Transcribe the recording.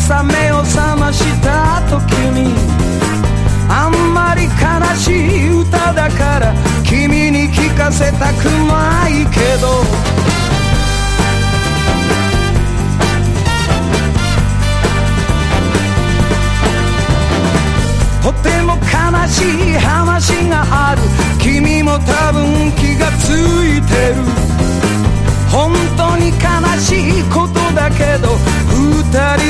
朝目を覚ました時に、あんまり悲しい歌だから君に聞かせたくないけど、とても悲しい話がある。君も多分気がついてる。本当に悲しいことだけど、二人